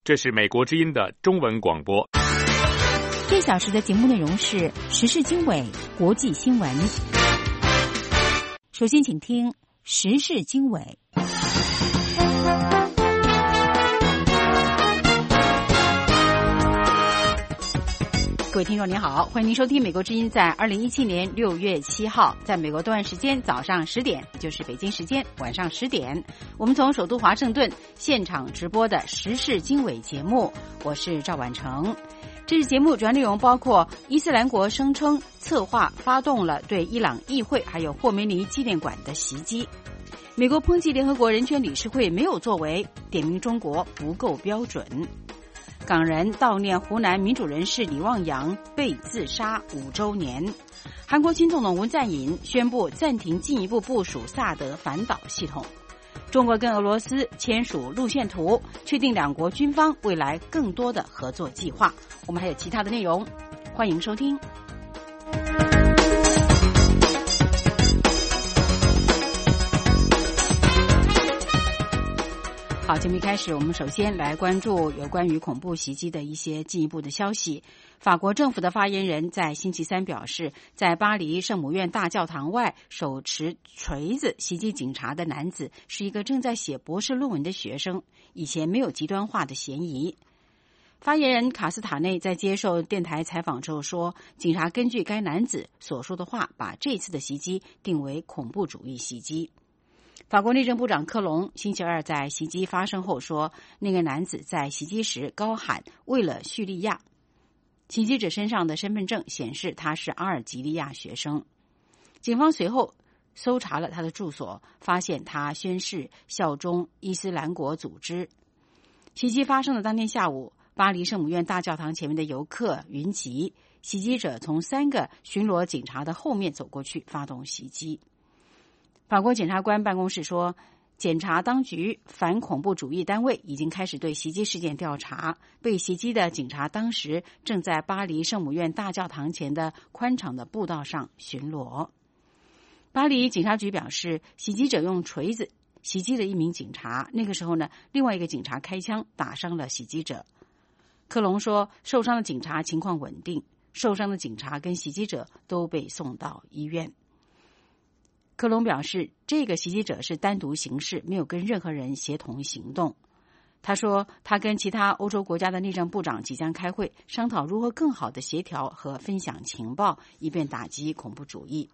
这是美国之音的中文广播。 这小时的节目内容是时事经纬、国际新闻。首先请听时事经纬。各位听众您好，欢迎您收听美国之音在2017年6月7号在美国东岸时间早上10点，就是北京时间晚上10点，我们从首都华盛顿现场直播的时事经纬节目，我是赵婉成。这次节目主要内容包括伊斯兰国声称策划发动了对伊朗议会还有霍梅尼纪念馆的袭击，美国抨击联合国人权理事会没有作为，点名中国不够标准，港人悼念湖南民主人士李旺阳被自杀5周年，韩国新总统文在寅宣布暂停进一步部署萨德反导系统，中国跟俄罗斯签署路线图，确定两国军方未来更多的合作计划。我们还有其他的内容，欢迎收听。好，节目一开始，我们首先来关注有关于恐怖袭击的一些进一步的消息。法国政府的发言人在星期三表示，在巴黎圣母院大教堂外手持锤子袭击警察的男子是一个正在写博士论文的学生，以前没有极端化的嫌疑。发言人卡斯塔内在接受电台采访之后说，警察根据该男子所说的话，把这次的袭击定为恐怖主义袭击。法国内政部长科隆星期二在袭击发生后说，那个男子在袭击时高喊为了叙利亚。袭击者身上的身份证显示他是阿尔及利亚学生。警方随后搜查了他的住所，发现他宣誓效忠伊斯兰国组织。袭击发生的当天下午，巴黎圣母院大教堂前面的游客云集，袭击者从3个巡逻警察的后面走过去发动袭击。法国检察官办公室说，检察当局反恐怖主义单位已经开始对袭击事件调查，被袭击的警察当时正在巴黎圣母院大教堂前的宽敞的步道上巡逻。巴黎警察局表示，袭击者用锤子袭击了一名警察，那个时候呢，另外一个警察开枪打伤了袭击者。科隆说，受伤的警察情况稳定，受伤的警察跟袭击者都被送到医院。科隆表示，这个袭击者是单独行事，没有跟任何人协同行动。他说，他跟其他欧洲国家的内政部长即将开会，商讨如何更好的协调和分享情报，以便打击恐怖主义。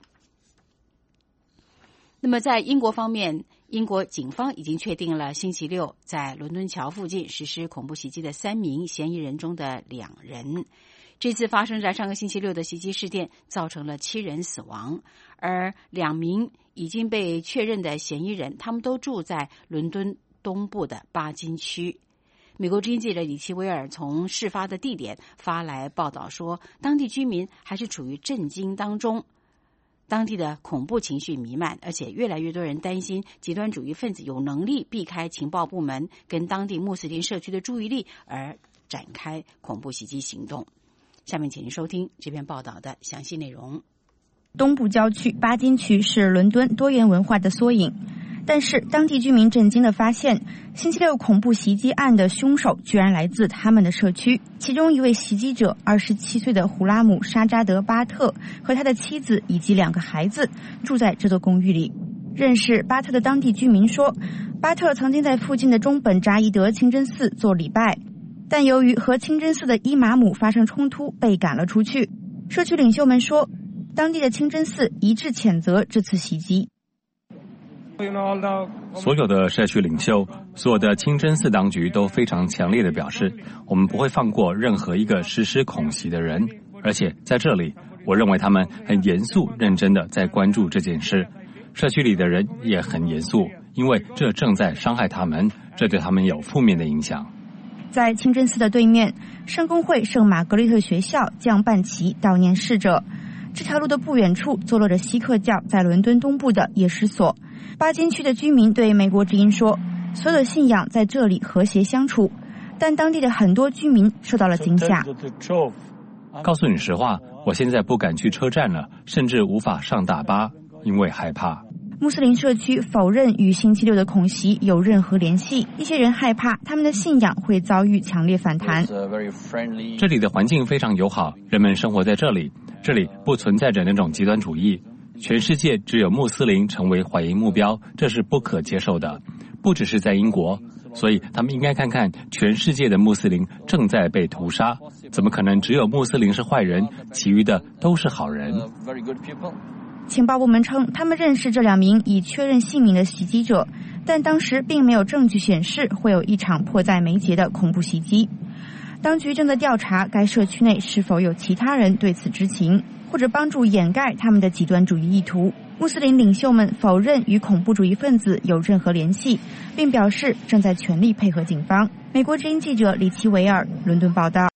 那么在英国方面，英国警方已经确定了星期六在伦敦桥附近实施恐怖袭击的3名嫌疑人中的2人。这次发生在上个星期六的袭击事件造成了7人死亡，而2名已经被确认的嫌疑人，他们都住在伦敦东部的巴金区。美国之音记者李奇威尔从事发的地点发来报道说，当地居民还是处于震惊当中，当地的恐怖情绪弥漫，而且越来越多人担心极端主义分子有能力避开情报部门跟当地穆斯林社区的注意力而展开恐怖袭击行动。下面请您收听这篇报道的详细内容。 东部郊区巴金区是伦敦多元文化的缩影，但是当地居民震惊地发现，星期六恐怖袭击案的凶手居然来自他们的社区。其中一位袭击者27岁的胡拉姆沙扎德巴特和他的妻子以及2个孩子住在这座公寓里。认识巴特的当地居民说，巴特曾经在附近的中本扎伊德清真寺做礼拜，但由于和清真寺的伊玛目发生冲突，被赶了出去。社区领袖们说，当地的清真寺一致谴责这次袭击。 所有的社区领袖，所有的清真寺当局都非常强烈地表示，我们不会放过任何一个实施恐袭的人，而且在这里，我认为他们很严肃认真地在关注这件事。社区里的人也很严肃，因为这正在伤害他们，这对他们有负面的影响。 在清真寺的对面，圣公会圣玛格丽特学校降半旗悼念逝者。这条路的不远处坐落着锡克教在伦敦东部的夜视所。巴金区的居民对美国之音说，所有的信仰在这里和谐相处，但当地的很多居民受到了惊吓。 告诉你实话，我现在不敢去车站了，甚至无法上大巴，因为害怕。 穆斯林社区否认与星期六的恐袭有任何联系，一些人害怕他们的信仰会遭遇强烈反弹。 这里的环境非常友好，人们生活在这里，这里不存在着那种极端主义。全世界只有穆斯林成为怀疑目标，这是不可接受的，不只是在英国。所以他们应该看看全世界的穆斯林正在被屠杀，怎么可能只有穆斯林是坏人，其余的都是好人？ 情报部门称，他们认识这2名已确认姓名的袭击者，但当时并没有证据显示会有一场迫在眉睫的恐怖袭击。当局正在调查该社区内是否有其他人对此知情，或者帮助掩盖他们的极端主义意图。穆斯林领袖们否认与恐怖主义分子有任何联系，并表示正在全力配合警方。美国之音记者李奇维尔伦敦报道。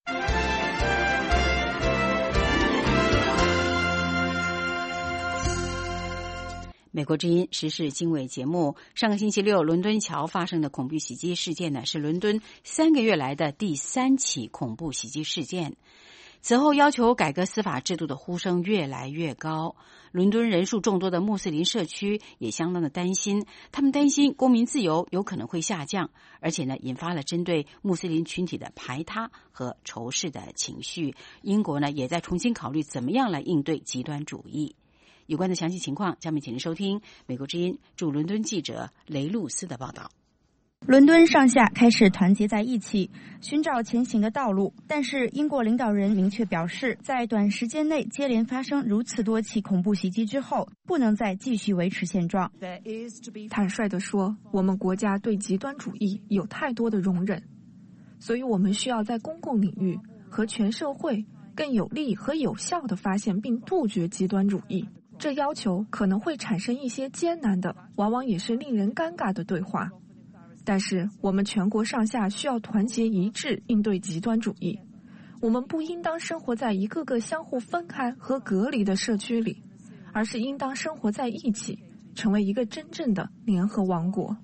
美国之音时事经纬节目，上个星期六伦敦桥发生的恐怖袭击事件呢，是伦敦3个月来的第3起恐怖袭击事件。此后要求改革司法制度的呼声越来越高，伦敦人数众多的穆斯林社区也相当的担心，他们担心公民自由有可能会下降，而且呢引发了针对穆斯林群体的排他和仇视的情绪。英国呢也在重新考虑怎么样来应对极端主义。有关的详细情况，下面请您收听美国之音驻伦敦记者雷露斯的报道。 伦敦上下开始团结在一起，寻找前行的道路。但是英国领导人明确表示，在短时间内接连发生如此多起恐怖袭击之后，不能再继续维持现状。 坦率地说，我们国家对极端主义有太多的容忍，所以我们需要在公共领域和全社会更有力和有效地发现并杜绝极端主义。这要求可能会产生一些艰难的，往往也是令人尴尬的对话。但是我们全国上下需要团结一致应对极端主义。我们不应当生活在一个个相互分开和隔离的社区里，而是应当生活在一起，成为一个真正的联合王国。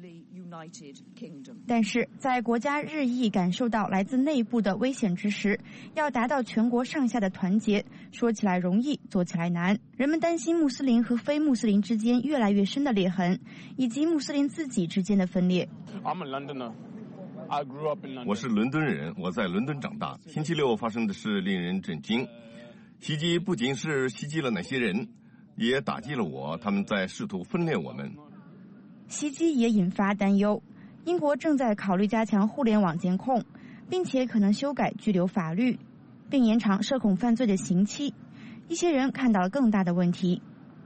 但是在国家日益感受到来自内部的危险之时，要达到全国上下的团结，说起来容易，做起来难。人们担心穆斯林和非穆斯林之间越来越深的裂痕，以及穆斯林自己之间的分裂。 我是伦敦人，我在伦敦长大。星期六发生的事令人震惊，袭击不仅是袭击了那些人，也打击了我，他们在试图分裂我们。 袭击也引发担忧，英国正在考虑加强互联网监控，并且可能修改拘留法律，并延长涉恐犯罪的刑期。一些人看到了更大的问题。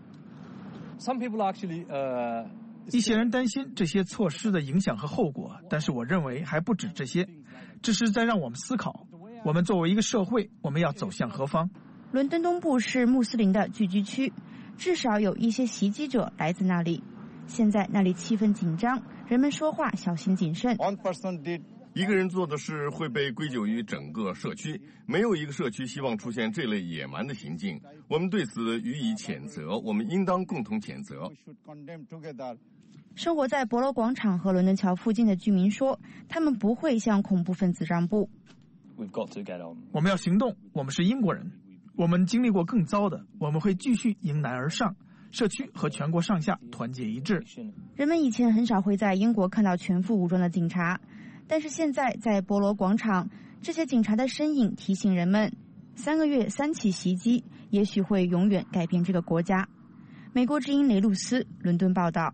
一些人担心这些措施的影响和后果，但是我认为还不止这些，这是在让我们思考，我们作为一个社会，我们要走向何方。 伦敦东部是穆斯林的聚居区，至少有一些袭击者来自那里。现在那里气氛紧张，人们说话小心谨慎。 一个人做的事会被归咎于整个社区，没有一个社区希望出现这类野蛮的行径。我们对此予以谴责，我们应当共同谴责。 生活在博罗广场和伦敦桥附近的居民说，他们不会向恐怖分子让步。 我们要行动，我们是英国人，我们经历过更糟的，我们会继续迎难而上。社区和全国上下团结一致。 人们以前很少会在英国看到全副武装的警察，但是现在在博罗广场，这些警察的身影提醒人们，3个月3起袭击也许会永远改变这个国家。美国之音雷露斯伦敦报道。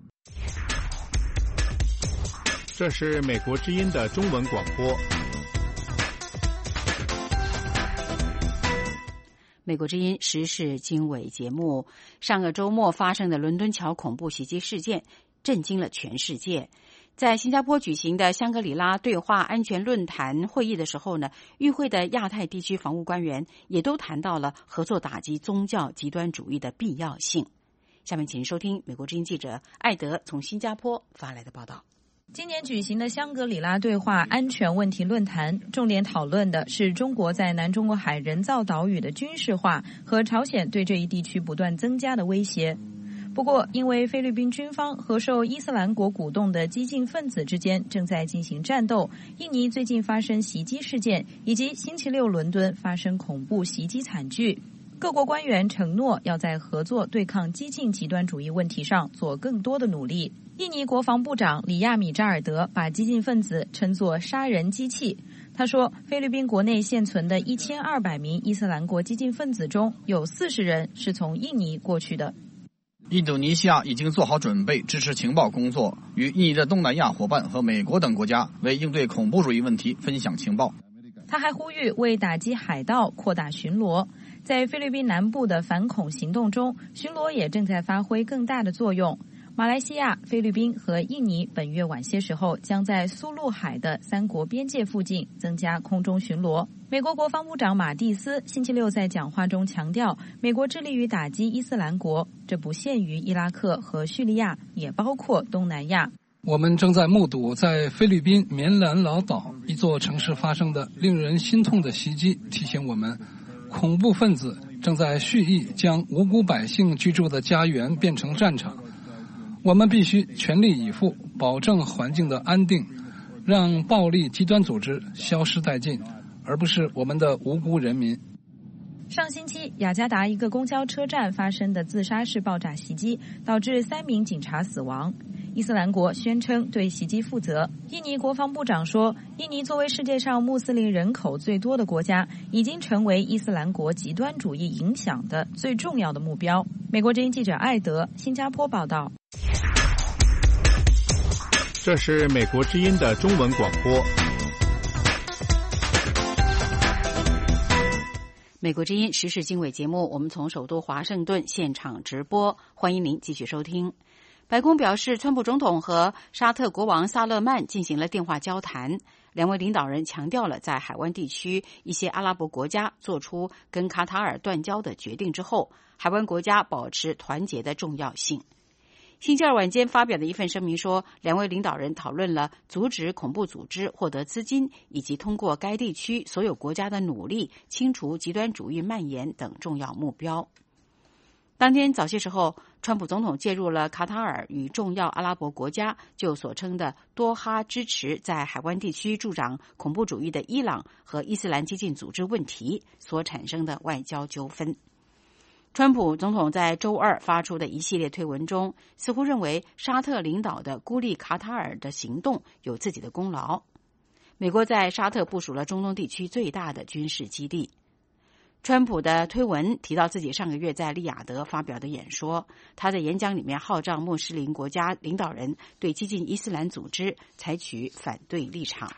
这是美国之音的中文广播。 美国之音时事经纬节目，上个周末发生的伦敦桥恐怖袭击事件震惊了全世界。在新加坡举行的香格里拉对话安全论坛会议的时候呢，与会的亚太地区防务官员也都谈到了合作打击宗教极端主义的必要性。下面请收听美国之音记者艾德从新加坡发来的报道。 今年举行的香格里拉对话安全问题论坛，重点讨论的是中国在南中国海人造岛屿的军事化和朝鲜对这一地区不断增加的威胁。不过，因为菲律宾军方和受伊斯兰国鼓动的激进分子之间正在进行战斗，印尼最近发生袭击事件，以及星期六伦敦发生恐怖袭击惨剧， 各国官员承诺要在合作对抗激进极端主义问题上做更多的努力。印尼国防部长里亚米扎尔德把激进分子称作杀人机器。他说，菲律宾国内现存的1200名伊斯兰国激进分子中，有40人是从印尼过去的。 印度尼西亚已经做好准备，支持情报工作，与印尼的东南亚伙伴和美国等国家为应对恐怖主义问题分享情报。 他还呼吁为打击海盗扩大巡逻。在菲律宾南部的反恐行动中，巡逻也正在发挥更大的作用。马来西亚、菲律宾和印尼本月晚些时候将在苏禄海的3国边界附近增加空中巡逻。美国国防部长马蒂斯星期六在讲话中强调，美国致力于打击伊斯兰国，这不限于伊拉克和叙利亚，也包括东南亚。 我们正在目睹在菲律宾棉兰老岛一座城市发生的令人心痛的袭击，提醒我们，恐怖分子正在蓄意将无辜百姓居住的家园变成战场。我们必须全力以赴，保证环境的安定，让暴力极端组织消失殆尽，而不是我们的无辜人民。 上星期，雅加达一个公交车站发生的自杀式爆炸袭击，导致3名警察死亡。伊斯兰国宣称对袭击负责。印尼国防部长说，印尼作为世界上穆斯林人口最多的国家，已经成为伊斯兰国极端主义影响的最重要的目标。美国之音记者艾德，新加坡报道。 这是美国之音的中文广播。 美国之音时事经纬节目，我们从首都华盛顿现场直播，欢迎您继续收听。白宫表示，川普总统和沙特国王萨勒曼进行了电话交谈，两位领导人强调了在海湾地区一些阿拉伯国家做出跟卡塔尔断交的决定之后，海湾国家保持团结的重要性。星期二晚间发表的一份声明说，两位领导人讨论了阻止恐怖组织获得资金，以及通过该地区所有国家的努力清除极端主义蔓延等重要目标。当天早些时候，川普总统介入了卡塔尔与重要阿拉伯国家就所称的多哈支持在海湾地区助长恐怖主义的伊朗和伊斯兰激进组织问题所产生的外交纠纷。川普总统在周二发出的一系列推文中，似乎认为沙特领导的孤立卡塔尔的行动有自己的功劳。美国在沙特部署了中东地区最大的军事基地。川普的推文提到自己上个月在利雅得发表的演说，他在演讲里面号召穆斯林国家领导人对激进伊斯兰组织采取反对立场。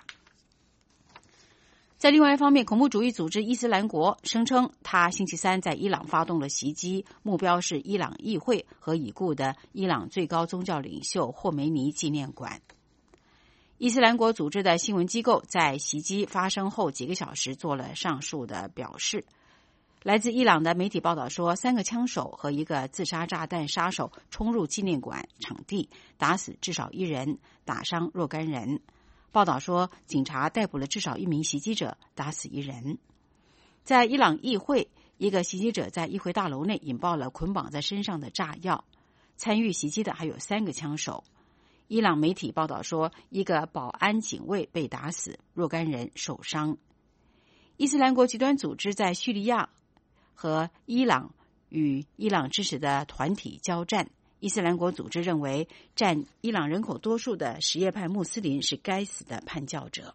在另外一方面，恐怖主义组织伊斯兰国声称，他星期三在伊朗发动了袭击，目标是伊朗议会和已故的伊朗最高宗教领袖霍梅尼纪念馆。伊斯兰国组织的新闻机构在袭击发生后几个小时做了上述的表示。来自伊朗的媒体报道说，3个枪手和一个自杀炸弹杀手冲入纪念馆场地，打死至少1人，打伤若干人。报道说，警察逮捕了至少1名袭击者，打死1人。在伊朗议会，一个袭击者在议会大楼内引爆了捆绑在身上的炸药。参与袭击的还有3个枪手。伊朗媒体报道说，一个保安警卫被打死，若干人受伤。伊斯兰国极端组织在叙利亚和伊朗与伊朗支持的团体交战。伊斯兰国组织认为，占伊朗人口多数的什叶派穆斯林是该死的叛教者。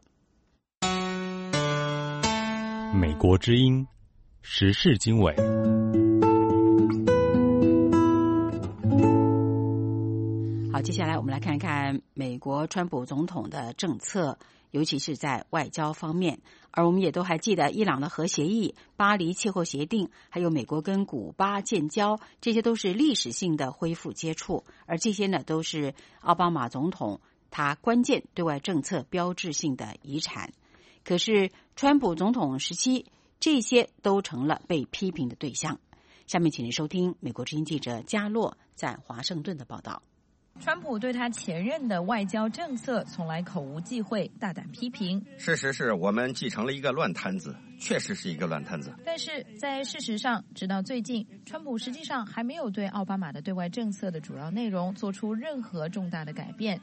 美国之音时事经纬。 好，接下来我们来看看美国川普总统的政策，尤其是在外交方面。而我们也都还记得伊朗的核协议、巴黎气候协定，还有美国跟古巴建交，这些都是历史性的恢复接触，而这些呢都是奥巴马总统他关键对外政策标志性的遗产。可是川普总统时期，这些都成了被批评的对象。下面请您收听美国之音记者加洛在华盛顿的报道。 川普对他前任的外交政策从来口无忌讳，大胆批评。 事实是我们继承了一个乱摊子，确实是一个乱摊子。 但是在事实上，直到最近，川普实际上还没有对奥巴马的对外政策的主要内容做出任何重大的改变。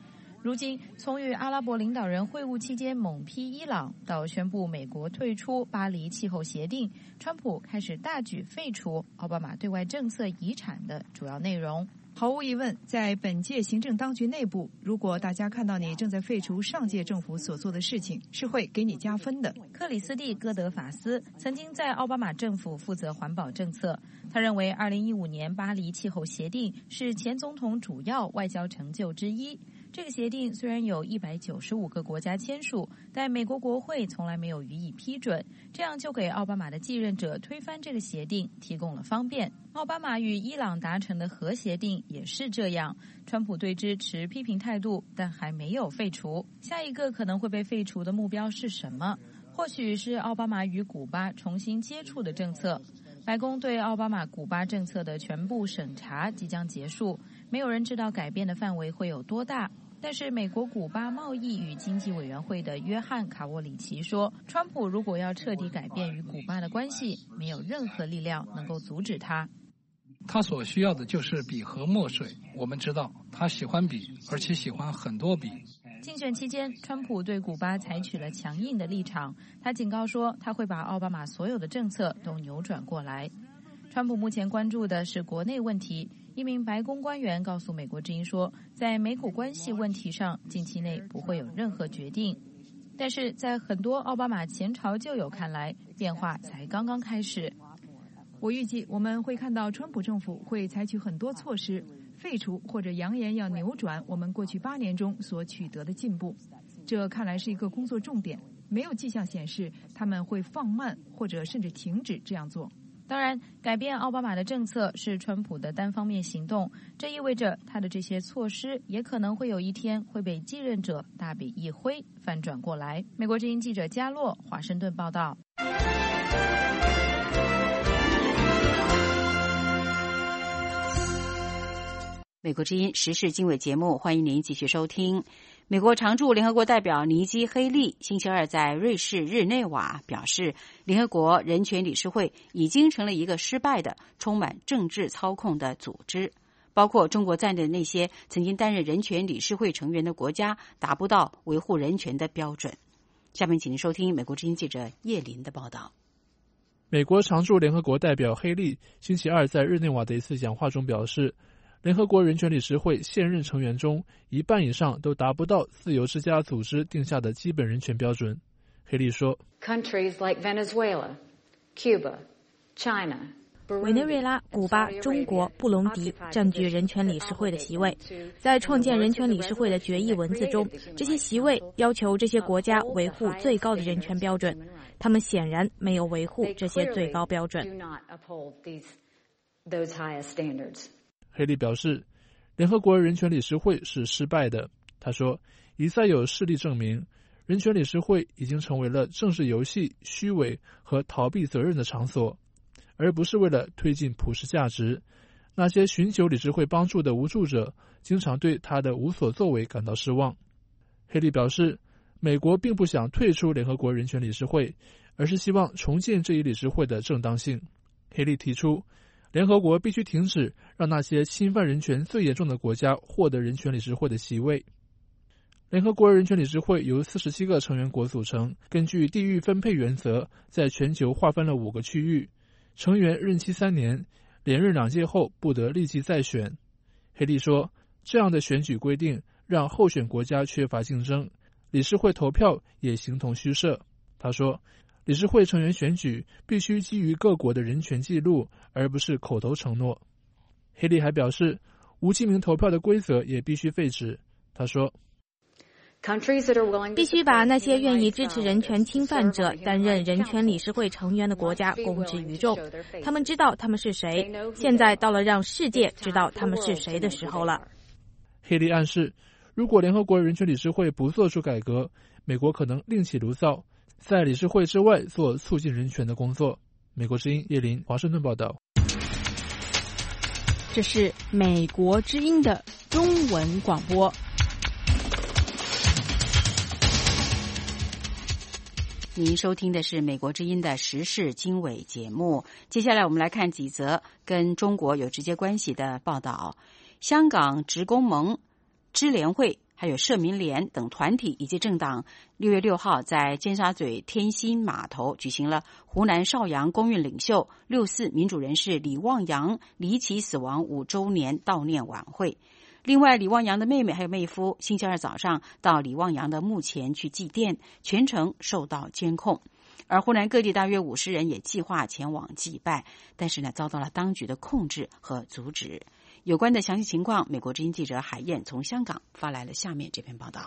如今，从与阿拉伯领导人会晤期间猛批伊朗，到宣布美国退出巴黎气候协定，川普开始大举废除奥巴马对外政策遗产的主要内容。 毫无疑问，在本届行政当局内部，如果大家看到你正在废除上届政府所做的事情，是会给你加分的。 克里斯蒂·戈德法斯曾经在奥巴马政府负责环保政策，他认为2015年巴黎气候协定是前总统主要外交成就之一。这个协定虽然有195个国家签署，但美国国会从来没有予以批准，这样就给奥巴马的继任者推翻这个协定提供了方便。奥巴马与伊朗达成的核协定也是这样，川普对之持批评态度，但还没有废除。下一个可能会被废除的目标是什么？或许是奥巴马与古巴重新接触的政策。白宫对奥巴马古巴政策的全部审查即将结束，没有人知道改变的范围会有多大。但是美国古巴贸易与经济委员会的约翰·卡沃里奇说，川普如果要彻底改变与古巴的关系，没有任何力量能够阻止他。 他所需要的就是笔和墨水。我们知道他喜欢笔，而且喜欢很多笔。 竞选期间，川普对古巴采取了强硬的立场，他警告说他会把奥巴马所有的政策都扭转过来。川普目前关注的是国内问题。一名白宫官员告诉美国之音说，在美古关系问题上，近期内不会有任何决定。但是在很多奥巴马前朝旧友看来，变化才刚刚开始。 我预计我们会看到川普政府会采取很多措施，废除或者扬言要扭转我们过去8年中所取得的进步。这看来是一个工作重点，没有迹象显示他们会放慢或者甚至停止这样做。 当然，改变奥巴马的政策是川普的单方面行动，这意味着他的这些措施也可能会有一天会被继任者大笔一挥翻转过来。美国之音记者加洛华盛顿报道。 美国之音时事经纬节目，欢迎您继续收听。美国常驻联合国代表尼基·黑利星期二在瑞士日内瓦表示，联合国人权理事会已经成了一个失败的、充满政治操控的组织，包括中国在内的那些曾经担任人权理事会成员的国家达不到维护人权的标准。下面请您收听美国之音记者叶林的报道。 美国常驻联合国代表黑利星期二在日内瓦的一次讲话中表示，联合国人权理事会现任成员中1半以上都达不到自由之家组织定下的基本人权标准。黑利说 Countries like Venezuela, Cuba, China, 委内瑞拉、古巴、中国、布隆迪占据人权理事会的席位。在创建人权理事会的决议文字中，这些席位要求这些国家维护最高的人权标准，他们显然没有维护这些最高标准。 黑利表示，联合国人权理事会是失败的。他说，一再有事例证明，人权理事会已经成为了政治游戏、虚伪和逃避责任的场所，而不是为了推进普世价值。那些寻求理事会帮助的无助者经常对他的无所作为感到失望。黑利表示，美国并不想退出联合国人权理事会，而是希望重建这一理事会的正当性。黑利提出，联合国必须停止让那些侵犯人权最严重的国家获得人权理事会的席位。联合国人权理事会由47个成员国组成，根据地域分配原则，在全球划分了5个区域，成员任期3年，连任2届后不得立即再选。黑利说，这样的选举规定让候选国家缺乏竞争，理事会投票也形同虚设。他说，理事会成员选举必须基于各国的人权记录，而不是口头承诺。黑利还表示，无记名投票的规则也必须废止。他说， 必须把那些愿意支持人权侵犯者担任人权理事会成员的国家公之于众，他们知道他们是谁，现在到了让世界知道他们是谁的时候了。 黑利暗示，如果联合国人权理事会不做出改革，美国可能另起炉灶，在理事会之外做促进人权的工作。美国之音叶林华盛顿报道。 这是美国之音的中文广播。 您收听的是美国之音的时事经纬节目。接下来我们来看几则跟中国有直接关系的报道。香港职工盟支联会还有社民联等团体以及政党6月6号在尖沙咀天星码头举行了湖南邵阳公运领袖64民主人士李旺阳离奇死亡5周年悼念晚会。另外，李旺阳的妹妹还有妹夫星期二早上到李旺阳的墓前去祭奠，全程受到监控。而湖南各地大约50人也计划前往祭拜，但是呢，遭到了当局的控制和阻止。有关的详细情况，美国之音记者海燕从香港发来了下面这篇报道。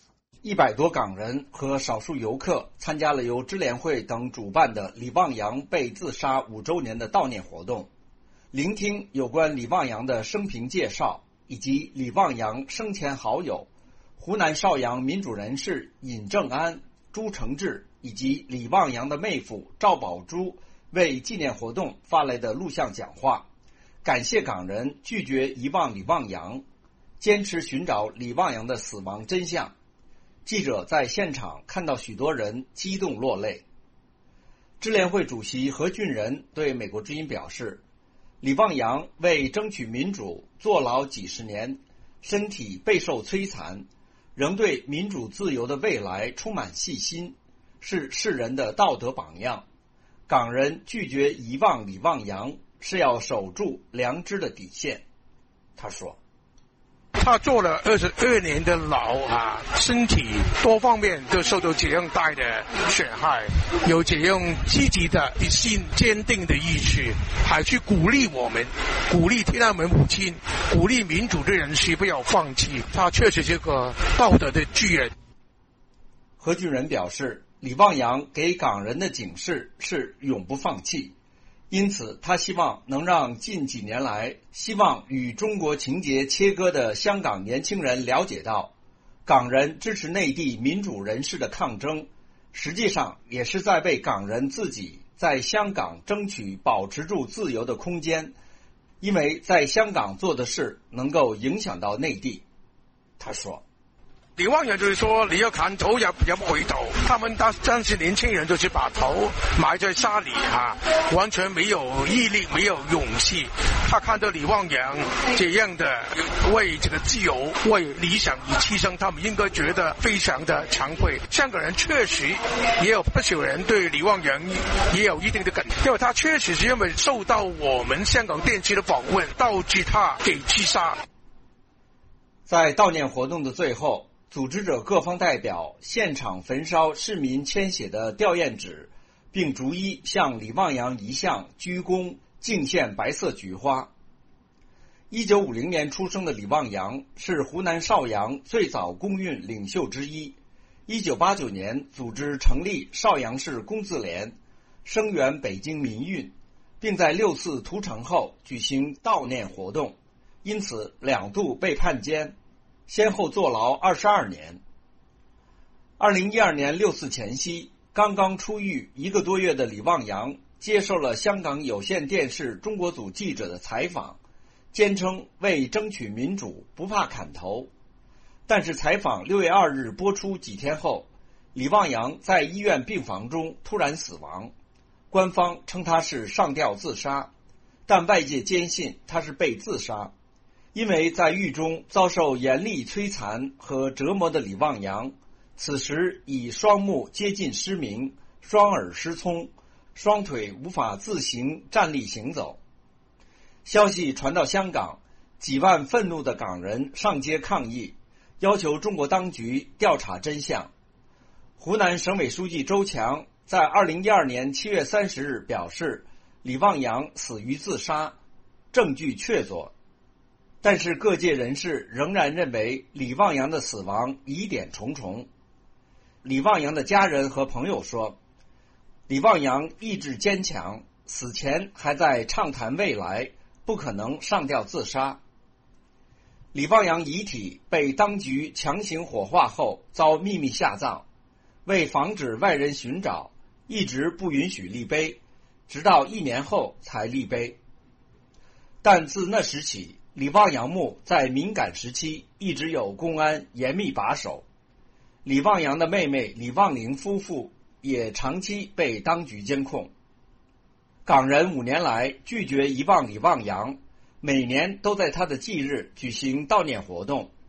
100多港人和少数游客参加了由支联会等主办的李旺阳被自杀5周年的悼念活动，聆听有关李旺阳的生平介绍，以及李旺阳生前好友湖南邵阳民主人士尹正安、朱承志以及李旺阳的妹夫赵宝珠为纪念活动发来的录像讲话，感谢港人拒绝遗忘李旺阳，坚持寻找李旺阳的死亡真相。记者在现场看到许多人激动落泪。支联会主席何俊仁对美国之音表示，李旺阳为争取民主坐牢几十年，身体备受摧残，仍对民主自由的未来充满信心，是世人的道德榜样。港人拒绝遗忘李旺阳，是要守住良知的底线。他说， 他坐了22年的牢身体多方面都受到这样大的损害，有这样积极的一心坚定的意志，还去鼓励我们，鼓励天安门母亲，鼓励民主的人士不要放弃，他确实是个道德的巨人。 何俊仁表示，李旺阳给港人的警示是永不放弃，因此他希望能让近几年来希望与中国情节切割的香港年轻人了解到，港人支持内地民主人士的抗争，实际上也是在为港人自己在香港争取保持住自由的空间，因为在香港做的事能够影响到内地。他说， 李旺阳就是说，你要砍头也不回头，他们当时年轻人就是把头埋在沙里完全没有毅力，没有勇气。他看到李旺阳这样的为这个自由、为理想而牺牲，他们应该觉得非常的惭愧。香港人确实也有不少人对李旺阳也有一定的感觉，因为他确实是因为受到我们香港电视的访问，导致他给击杀。 在悼念活动的最后，组织者各方代表现场焚烧市民签写的吊唁纸，并逐一向李旺阳遗像鞠躬敬献白色菊花。1950年出生的李旺阳是湖南邵阳最早公运领袖之一。1989年组织成立邵阳市工字联，声援北京民运，并在6·4屠城后举行悼念活动，因此2度被判监，先后坐牢22年。2012年6·4前夕，刚刚出狱1个多月的李旺阳接受了香港有线电视中国组记者的采访，坚称为争取民主不怕砍头。但是采访6月2日播出几天后，李旺阳在医院病房中突然死亡，官方称他是上吊自杀，但外界坚信他是被自杀。因为在狱中遭受严厉摧残和折磨的李旺阳，此时已双目接近失明，双耳失聪，双腿无法自行站立行走。消息传到香港，几万愤怒的港人上街抗议，要求中国当局调查真相。湖南省委书记周强在2012年7月30日表示，李旺阳死于自杀，证据确凿。但是各界人士仍然认为李旺阳的死亡疑点重重。李旺阳的家人和朋友说，李旺阳意志坚强，死前还在畅谈未来，不可能上吊自杀。李旺阳遗体被当局强行火化后遭秘密下葬，为防止外人寻找，一直不允许立碑，直到1年后才立碑。但自那时起，李旺阳墓在敏感时期一直有公安严密把守。李旺阳的妹妹李旺玲夫妇也长期被当局监控。港人5年来拒绝遗忘李旺阳，每年都在他的忌日举行悼念活动，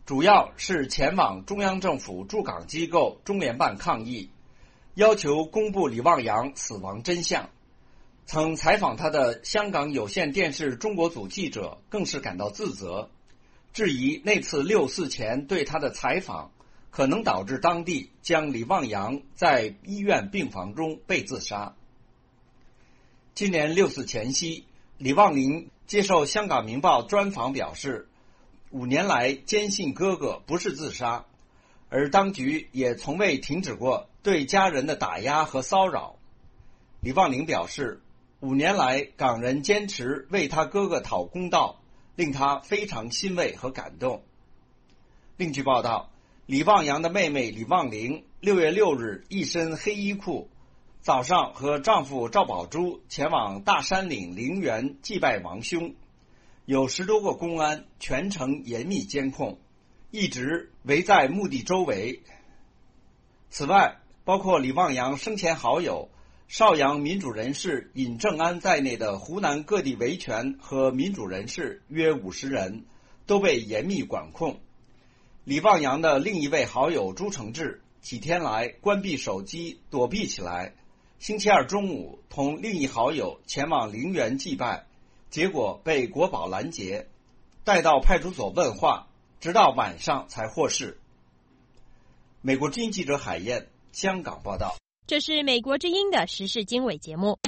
主要是前往中央政府驻港机构中联办抗议，要求公布李旺阳死亡真相。曾采访他的香港有线电视中国组记者更是感到自责，质疑那次6·4前对他的采访可能导致当地将李旺阳在医院病房中被自杀。今年6·4前夕，李旺霖接受香港明报专访表示，5年来坚信哥哥不是自杀，而当局也从未停止过对家人的打压和骚扰。李旺霖表示，5年来港人坚持为他哥哥讨公道，令他非常欣慰和感动。另据报道，李旺阳的妹妹李旺玲6月6日一身黑衣裤，早上和丈夫赵宝珠前往大山岭陵园祭拜亡兄，有10多个公安全程严密监控，一直围在墓地周围。此外，包括李旺阳生前好友邵阳民主人士尹正安在内的湖南各地维权和民主人士约50人都被严密管控。李旺阳的另一位好友朱承志几天来关闭手机躲避起来，星期二中午同另一好友前往陵园祭拜，结果被国保拦截，带到派出所问话，直到晚上才获释。美国之音记者海燕香港报道。 这是美国之音的时事经纬节目。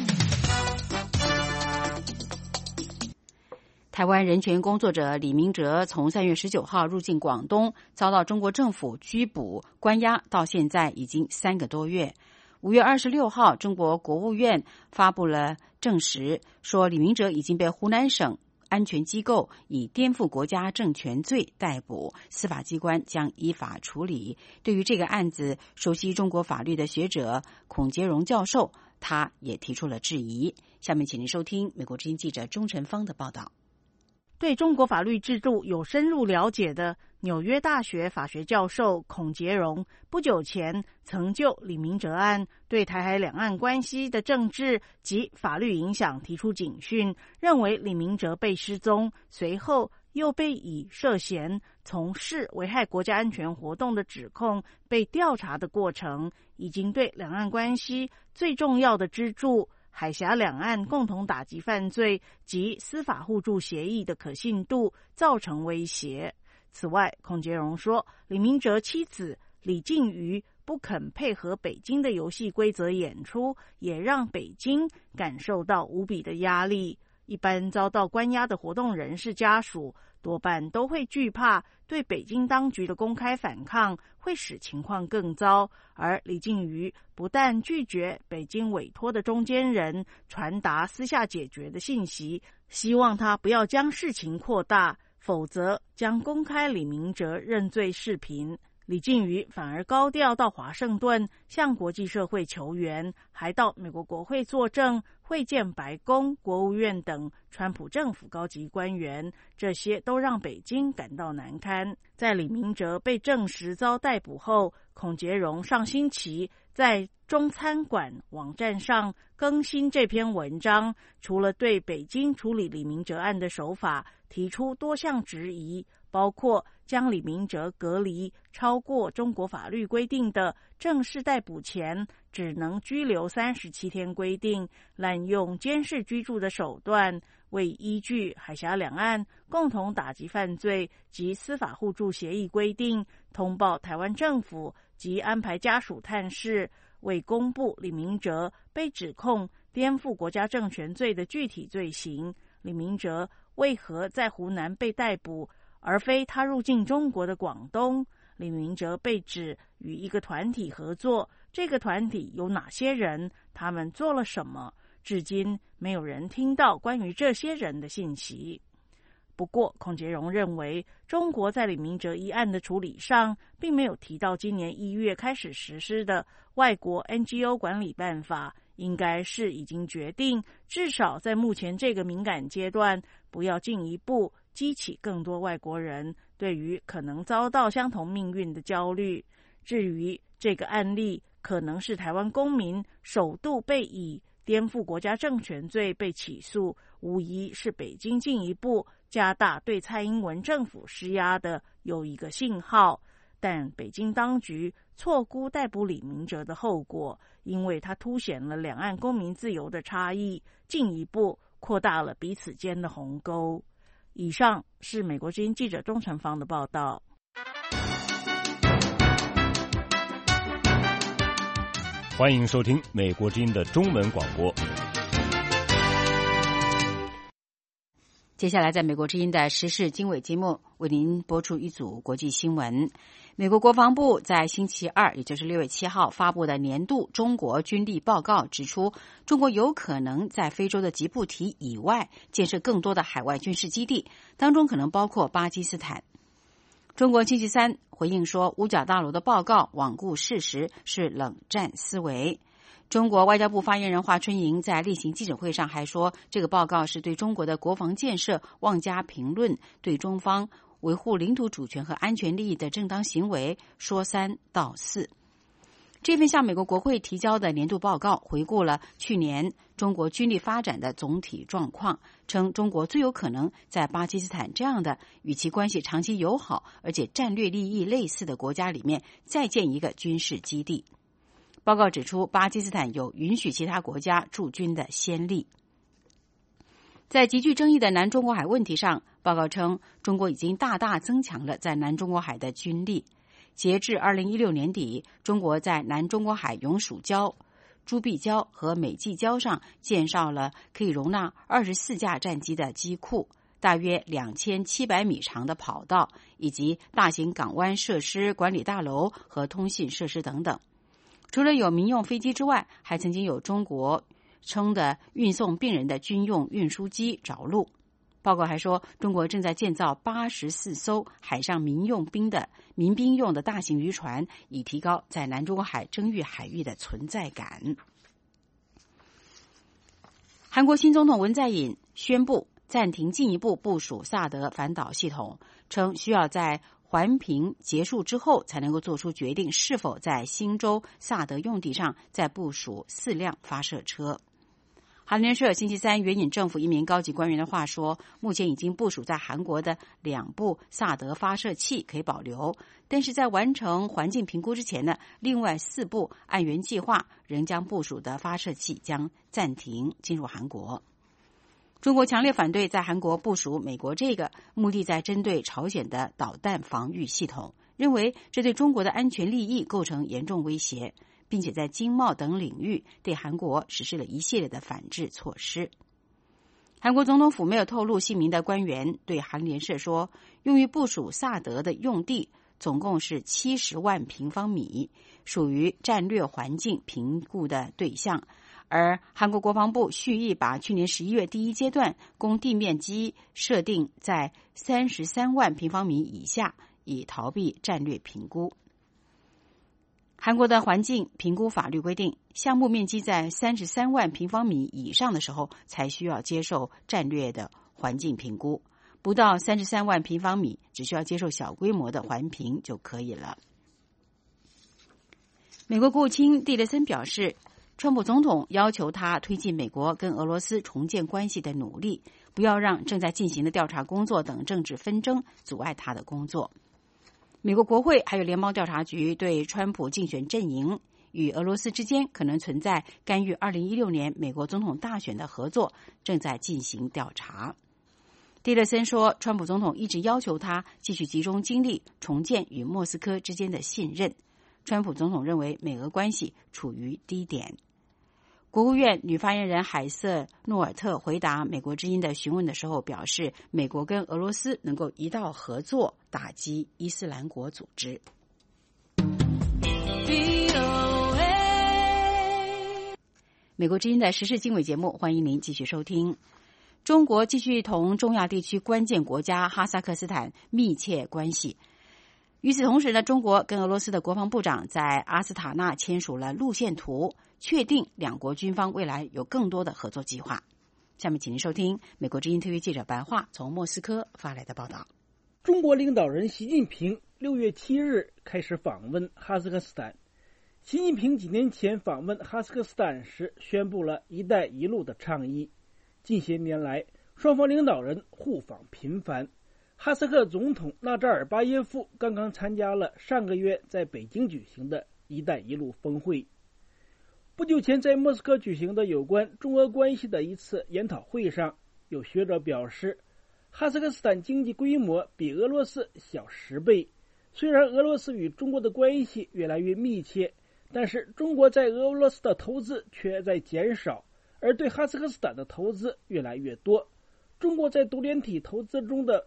台湾人权工作者李明哲从3月19号入境广东，遭到中国政府拘捕关押，到现在已经3个多月。5月26号，中国国务院发布了证实，说李明哲已经被湖南省安全机构以颠覆国家政权罪逮捕，司法机关将依法处理。对于这个案子，熟悉中国法律的学者孔杰荣教授，他也提出了质疑。下面请您收听美国之音记者钟晨芳的报道。 对中国法律制度有深入了解的纽约大学法学教授孔杰荣，不久前曾就李明哲案对台海两岸关系的政治及法律影响提出警讯，认为李明哲被失踪，随后又被以涉嫌从事危害国家安全活动的指控被调查的过程，已经对两岸关系最重要的支柱海峡两岸共同打击犯罪及司法互助协议的可信度造成威胁。此外，孔杰荣说，李明哲妻子李静瑜不肯配合北京的游戏规则演出，也让北京感受到无比的压力。一般遭到关押的活动人士家属多半都会惧怕对北京当局的公开反抗会使情况更糟，而李静瑜不但拒绝北京委托的中间人传达私下解决的信息，希望他不要将事情扩大，否则将公开李明哲认罪视频。李静瑜反而高调到华盛顿向国际社会求援，还到美国国会作证，会见白宫、国务院等川普政府高级官员，这些都让北京感到难堪。在李明哲被证实遭逮捕后，孔杰荣上星期在中餐馆网站上更新这篇文章，除了对北京处理李明哲案的手法提出多项质疑，包括将李明哲隔离超过中国法律规定的正式逮捕前只能拘留37天规定，滥用监视居住的手段，未依据海峡两岸共同打击犯罪及司法互助协议规定通报台湾政府及安排家属探视，未公布李明哲被指控颠覆国家政权罪的具体罪行。李明哲为何在湖南被逮捕，而非他入境中国的广东？李明哲被指与一个团体合作，这个团体有哪些人？他们做了什么？至今没有人听到关于这些人的信息。不过，孔杰荣认为，中国在李明哲一案的处理上，并没有提到今年1月开始实施的外国 NGO 管理办法，应该是已经决定，至少在目前这个敏感阶段，不要进一步激起更多外国人对于可能遭到相同命运的焦虑。至于这个案例可能是台湾公民首度被以颠覆国家政权罪被起诉，无疑是北京进一步加大对蔡英文政府施压的又一个信号。但北京当局错估逮捕李明哲的后果，因为它凸显了两岸公民自由的差异，进一步扩大了彼此间的鸿沟。以上是美国之音记者钟成芳的报道。 欢迎收听美国之音的中文广播。 接下来在美国之音的时事经纬节目为您播出一组国际新闻。美国国防部在星期二，也就是6月7号发布的年度中国军力报告指出，中国有可能在非洲的吉布提以外建设更多的海外军事基地，当中可能包括巴基斯坦。中国星期三回应说，五角大楼的报告罔顾事实，是冷战思维。中国外交部发言人华春莹在例行记者会上还说，这个报告是对中国的国防建设妄加评论，对中方维护领土主权和安全利益的正当行为说3道4。这份向美国国会提交的年度报告回顾了去年中国军力发展的总体状况，称中国最有可能在巴基斯坦这样的与其关系长期友好而且战略利益类似的国家里面再建一个军事基地。报告指出，巴基斯坦有允许其他国家驻军的先例。在极具争议的南中国海问题上，报告称中国已经大大增强了在南中国海的军力。截至2016年底，中国在南中国海永暑礁、朱碧礁和美济礁上建造了可以容纳24架战机的机库，大约2700米长的跑道，以及大型港湾设施、管理大楼和通信设施等等。除了有民用飞机之外，还曾经有中国称的运送病人的军用运输机着陆。报告还说，中国正在建造84艘海上民兵用的大型渔船，以提高在南中国海争域海域的存在感。韩国新总统文在寅宣布暂停进一步部署萨德反导系统，称需要在环评结束之后才能够做出决定，是否在新州萨德用地上再部署4辆发射车。韩联社星期三援引政府一名高级官员的话说，目前已经部署在韩国的2部萨德发射器可以保留，但是在完成环境评估之前呢，另外4部按原计划仍将部署的发射器将暂停进入韩国。中国强烈反对在韩国部署美国这个目的在针对朝鲜的导弹防御系统，认为这对中国的安全利益构成严重威胁，并且在经贸等领域对韩国实施了一系列的反制措施。韩国总统府没有透露姓名的官员对韩联社说，用于部署萨德的用地总共是70万平方米，属于战略环境评估的对象。而韩国国防部蓄意把去年11月第一阶段供地面机设定在33万平方米以下，以逃避战略评估。韩国的环境评估法律规定，项目面积在33万平方米以上的时候才需要接受战略的环境评估，不到33万平方米只需要接受小规模的环评就可以了。美国国务卿蒂勒森表示，川普总统要求他推进美国跟俄罗斯重建关系的努力，不要让正在进行的调查工作等政治纷争阻碍他的工作。美国国会还有联邦调查局对川普竞选阵营与俄罗斯之间可能存在干预2016年美国总统大选的合作正在进行调查。蒂勒森说，川普总统一直要求他继续集中精力重建与莫斯科之间的信任。川普总统认为美俄关系处于低点。国务院女发言人海瑟诺尔特回答美国之音的询问的时候表示，美国跟俄罗斯能够一道合作打击伊斯兰国组织。美国之音的时事经纬节目，欢迎您继续收听。中国继续同中亚地区关键国家哈萨克斯坦密切关系。与此同时呢，中国跟俄罗斯的国防部长在阿斯塔纳签署了路线图，确定两国军方未来有更多的合作计划。下面请您收听美国之音特约记者白桦从莫斯科发来的报道。 中国领导人习近平6月7日开始访问哈萨克斯坦。习近平几年前访问哈萨克斯坦时宣布了一带一路的倡议。近些年来， 双方领导人互访频繁。哈萨克总统纳扎尔巴耶夫刚刚参加了上个月在北京举行的一带一路峰会。不久前在莫斯科举行的有关中俄关系的一次研讨会上，有学者表示，哈萨克斯坦经济规模比俄罗斯小10倍。虽然俄罗斯与中国的关系越来越密切，但是中国在俄罗斯的投资却在减少，而对哈萨克斯坦的投资越来越多。中国在独联体投资中的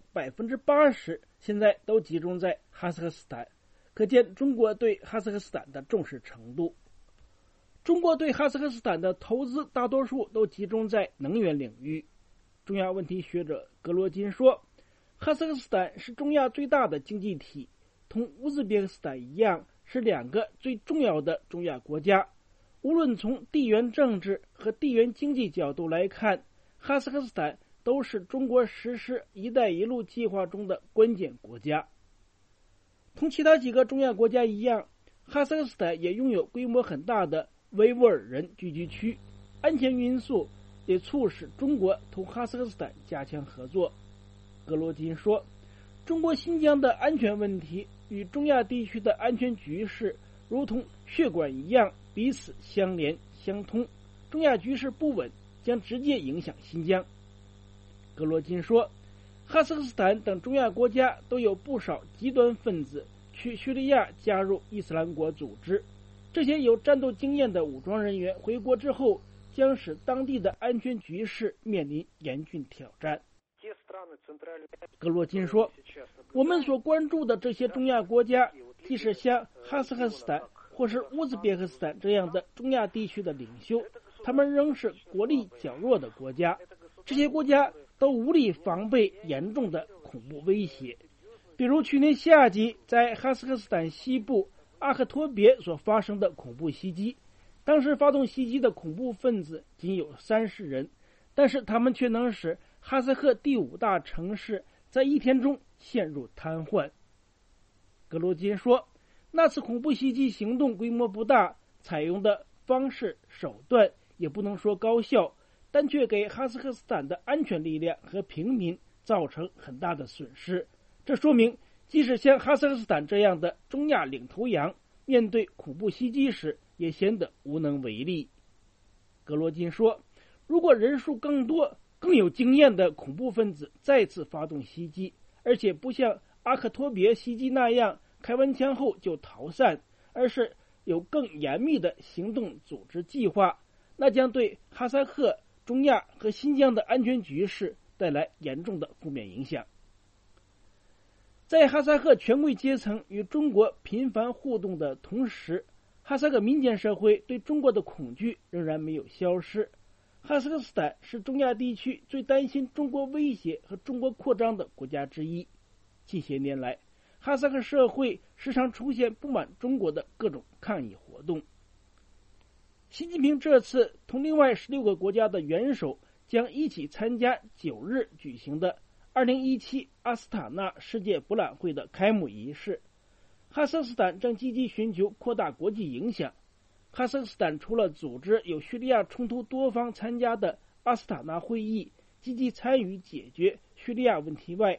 80%现在都集中在哈萨克斯坦，可见中国对哈萨克斯坦的重视程度。中国对哈萨克斯坦的投资大多数都集中在能源领域。中亚问题学者格罗金说，哈萨克斯坦是中亚最大的经济体，同乌兹别克斯坦一样，是2个最重要的中亚国家。无论从地缘政治和地缘经济角度来看，哈萨克斯坦都是中国实施“一带一路”计划中的关键国家。同其他几个中亚国家一样，哈萨克斯坦也拥有规模很大的维吾尔人聚居区，安全因素也促使中国同哈萨克斯坦加强合作。格罗金说，中国新疆的安全问题与中亚地区的安全局势如同血管一样彼此相连相通，中亚局势不稳将直接影响新疆。格罗金说，哈萨克斯坦等中亚国家都有不少极端分子去叙利亚加入伊斯兰国组织，这些有战斗经验的武装人员回国之后，将使当地的安全局势面临严峻挑战。格罗金说，我们所关注的这些中亚国家，即使像哈萨克斯坦或是乌兹别克斯坦这样的中亚地区的领袖，他们仍是国力较弱的国家，这些国家都无力防备严重的恐怖威胁。比如去年夏季在哈萨克斯坦西部阿克托别所发生的恐怖袭击，当时发动袭击的恐怖分子仅有30人，但是他们却能使哈萨克第5大城市在1天中陷入瘫痪。格罗金说，那次恐怖袭击行动规模不大，采用的方式手段也不能说高效，但却给哈萨克斯坦的安全力量和平民造成很大的损失。这说明，即使像哈萨克斯坦这样的中亚领头羊，面对恐怖袭击时也显得无能为力。格罗金说，如果人数更多、更有经验的恐怖分子再次发动袭击，而且不像阿克托别袭击那样开完枪后就逃散，而是有更严密的行动组织计划，那将对哈萨克、中亚和新疆的安全局势带来严重的负面影响。在哈萨克权贵阶层与中国频繁互动的同时，哈萨克民间社会对中国的恐惧仍然没有消失。哈萨克斯坦是中亚地区最担心中国威胁和中国扩张的国家之一。近些年来，哈萨克社会时常出现不满中国的各种抗议活动。习近平这次同另外16个国家的元首将一起参加9日举行的2017阿斯塔纳世界博览会的开幕仪式。哈萨克斯坦正积极寻求扩大国际影响。哈萨克斯坦除了组织有叙利亚冲突多方参加的阿斯塔纳会议，积极参与解决叙利亚问题外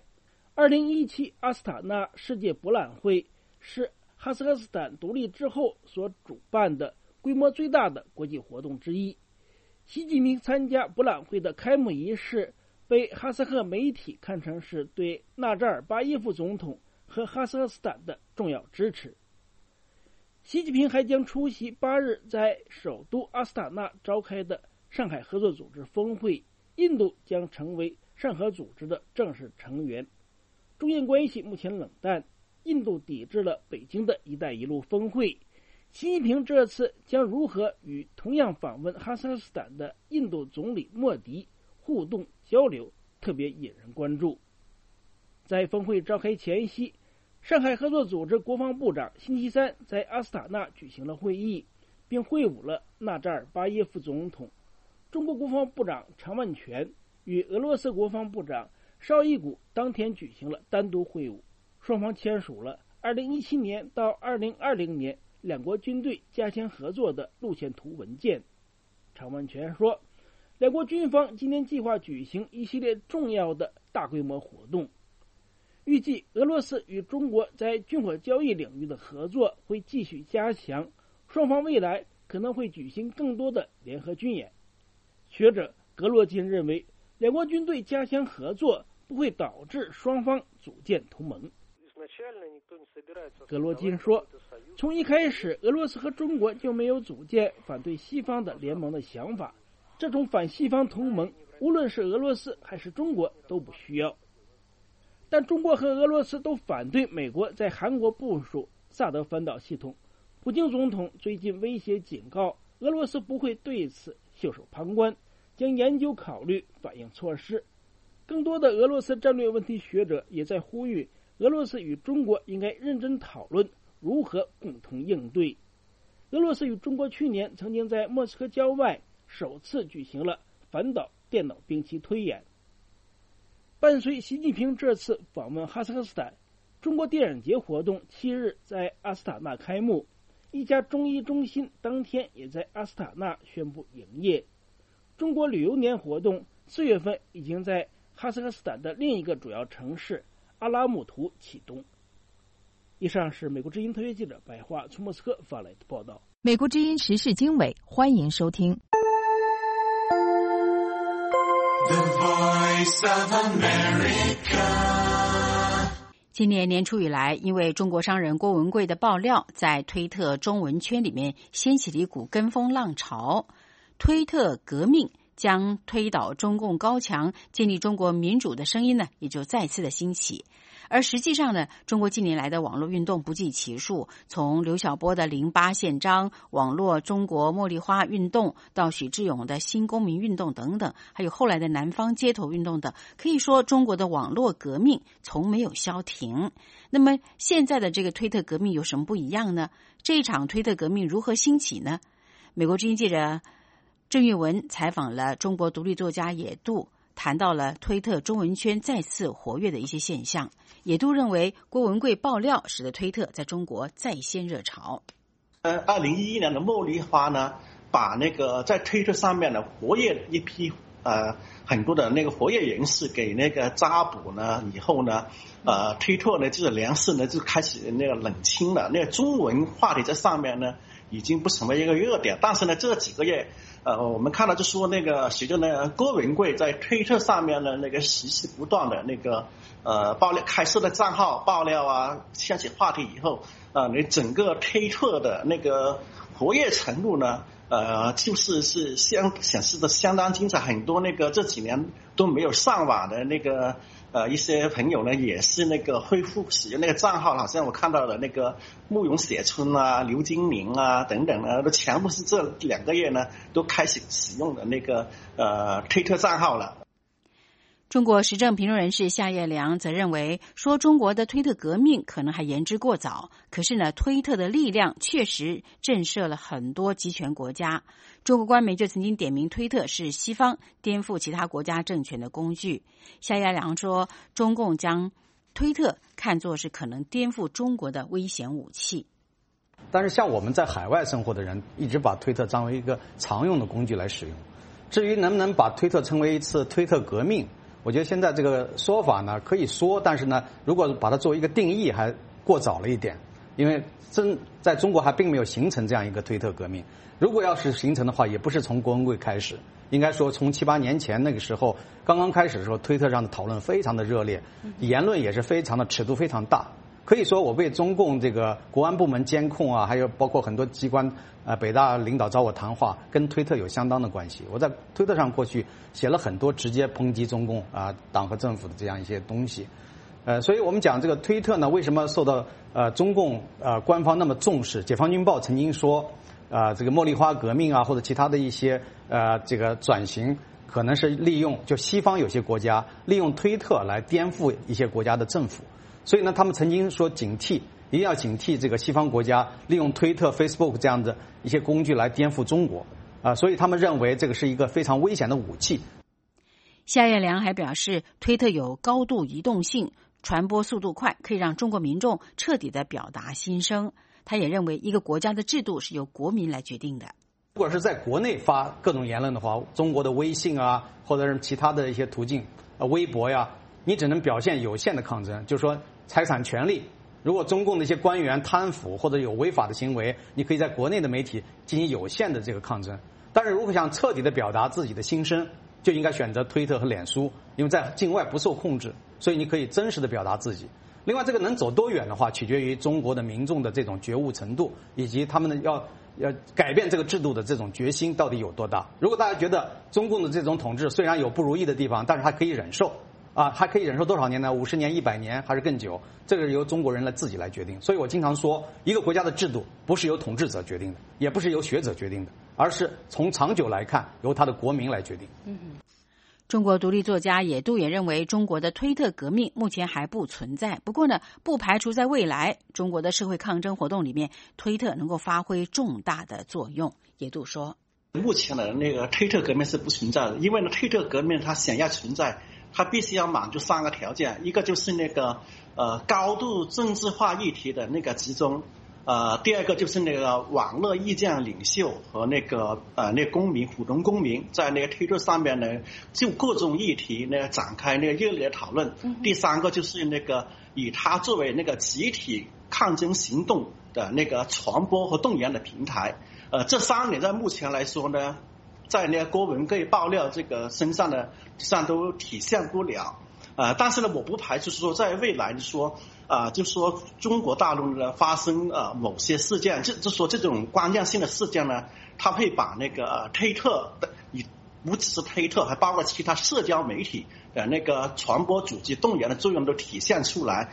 ，2017阿斯塔纳世界博览会是哈萨克斯坦独立之后所主办的规模最大的国际活动之一。习近平参加博览会的开幕仪式被哈萨克媒体看成是对纳扎尔巴耶夫总统和哈萨克斯坦的重要支持。习近平还将出席8日在首都阿斯塔纳召开的上海合作组织峰会，印度将成为上合组织的正式成员。中印关系目前冷淡，印度抵制了北京的一带一路峰会。习近平这次将如何与同样访问哈萨克斯坦的印度总理莫迪互动交流，特别引人关注。在峰会召开前夕，上海合作组织国防部长星期三在阿斯塔纳举行了会议，并会晤了纳扎尔巴耶夫总统。中国国防部长常万全与俄罗斯国防部长绍伊古当天举行了单独会晤，双方签署了2017年到2020年两国军队加强合作的路线图文件。常万全说， 两国军方今年计划举行一系列重要的大规模活动。预计俄罗斯与中国在军火交易领域的合作会继续加强，双方未来可能会举行更多的联合军演。学者格罗金认为，两国军队加强合作不会导致双方组建同盟。格罗金说，从一开始，俄罗斯和中国就没有组建反对西方的联盟的想法，这种反西方同盟无论是俄罗斯还是中国都不需要。但中国和俄罗斯都反对美国在韩国部署萨德反导系统。普京总统最近威胁警告，俄罗斯不会对此袖手旁观，将研究考虑反应措施。更多的俄罗斯战略问题学者也在呼吁，俄罗斯与中国应该认真讨论如何共同应对。俄罗斯与中国去年曾经在莫斯科郊外首次举行了反导电脑兵器推演。伴随习近平这次访问哈萨克斯坦，中国电影节活动7日在阿斯塔纳开幕，一家中医中心当天也在阿斯塔纳宣布营业。中国旅游年活动4月份已经在哈萨克斯坦的另一个主要城市阿拉木图启动。以上是美国之音特约记者白桦从莫斯科发来的报道。 美国之音时事经纬，欢迎收听。 The Voice of America。 今年年初以来，因为中国商人郭文贵的爆料，在推特中文圈里面掀起了一股跟风浪潮，推特革命将推倒中共高墙、建立中国民主的声音呢，也就再次的兴起。而实际上呢，中国近年来的网络运动不计其数，从刘晓波的08宪章、网络中国茉莉花运动，到许志勇的新公民运动等等，还有后来的南方街头运动等，可以说中国的网络革命从没有消停。那么现在的这个推特革命有什么不一样呢？这一场推特革命如何兴起呢？美国之音记者郑月文采访了中国独立作家野渡，谈到了推特中文圈再次活跃的一些现象。野渡认为，郭文贵爆料使得推特在中国再掀热潮。 2011年的茉莉花呢，把那个在推特上面的活跃一批很多的那个活跃人士给那个抓捕呢，以后呢，推特呢就是粮食呢就开始那个冷清了，那个中文话题在上面呢已经不成为一个热点。但是呢，这几个月我们看到就说那个随着呢郭文贵在推特上面的那个时事不断的那个爆料开设的账号爆料啊，掀起话题以后，你整个推特的那个活跃程度呢，就是显示的相当精彩。很多那个这几年都没有上网的那个一些朋友呢，也是那个恢复使用那个账号，好像我看到的那个慕容写春啊、刘金明啊等等呢，都全部是这2个月呢都开始使用的那个推特账号了。 中国时政评论人士夏叶良则认为，说中国的推特革命可能还言之过早，可是呢，推特的力量确实震慑了很多集权国家。中国官媒就曾经点名推特是西方颠覆其他国家政权的工具。夏叶良说，中共将推特看作是可能颠覆中国的危险武器。 但是像我们在海外生活的人，一直把推特当为一个常用的工具来使用。至于能不能把推特称为一次推特革命，我觉得现在这个说法呢可以说，但是呢，如果把它作为一个定义还过早了一点，因为在中国还并没有形成这样一个推特革命。如果要是形成的话，也不是从郭文贵开始，应该说从7、8年前那个时候刚刚开始的时候，推特上的讨论非常的热烈，言论也是非常的尺度非常大。可以说我被中共这个国安部门监控啊，还有包括很多机关北大领导找我谈话，跟推特有相当的关系。我在推特上过去写了很多直接抨击中共党和政府的这样一些东西。所以我们讲这个推特呢，为什么受到中共官方那么重视？解放军报曾经说这个茉莉花革命啊，或者其他的一些这个转型，可能是利用就西方有些国家利用推特来颠覆一些国家的政府。所以呢，他们曾经说警惕，一定要警惕这个西方国家利用推特、Facebook 这样的一些工具来颠覆中国所以他们认为这个是一个非常危险的武器。 夏叶良还表示，推特有高度移动性，传播速度快，可以让中国民众彻底的表达心声。他也认为，一个国家的制度是由国民来决定的。 如果是在国内发各种言论的话，中国的微信啊，或者是其他的一些途径，微博呀，你只能表现有限的抗争，就是说财产权利。如果中共的一些官员贪腐或者有违法的行为，你可以在国内的媒体进行有限的这个抗争。但是如果想彻底的表达自己的心声，就应该选择推特和脸书，因为在境外不受控制，所以你可以真实的表达自己。另外，这个能走多远的话，取决于中国的民众的这种觉悟程度，以及他们的要改变这个制度的这种决心到底有多大。如果大家觉得中共的这种统治虽然有不如意的地方，但是还可以忍受还可以忍受多少年呢？50年、100年还是更久？这个是由中国人自己来决定。所以我经常说，一个国家的制度不是由统治者决定的，也不是由学者决定的，而是从长久来看，由他的国民来决定。 中国独立作家野渡也认为，中国的推特革命目前还不存在。不过呢，不排除在未来中国的社会抗争活动里面，推特能够发挥重大的作用。野渡说， 目前的那个推特革命是不存在的，因为呢，推特革命它想要存在，它必须要满足3个条件，一个就是那个高度政治化议题的那个集中。第二个就是那个网络意见领袖和那个公民、普通公民在那个推特上面呢，就各种议题呢展开那个热烈讨论。第3个就是那个以它作为那个集体抗争行动的那个传播和动员的平台。这3点在目前来说呢，在那个郭文贵爆料这个身上呢，上都体现不了。但是呢，我不排除说在未来说就说中国大陆呢发生某些事件，就说这种关键性的事件呢，它会把那个推特的，不只是推特，还包括其他社交媒体的那个传播、组织、动员的作用都体现出来。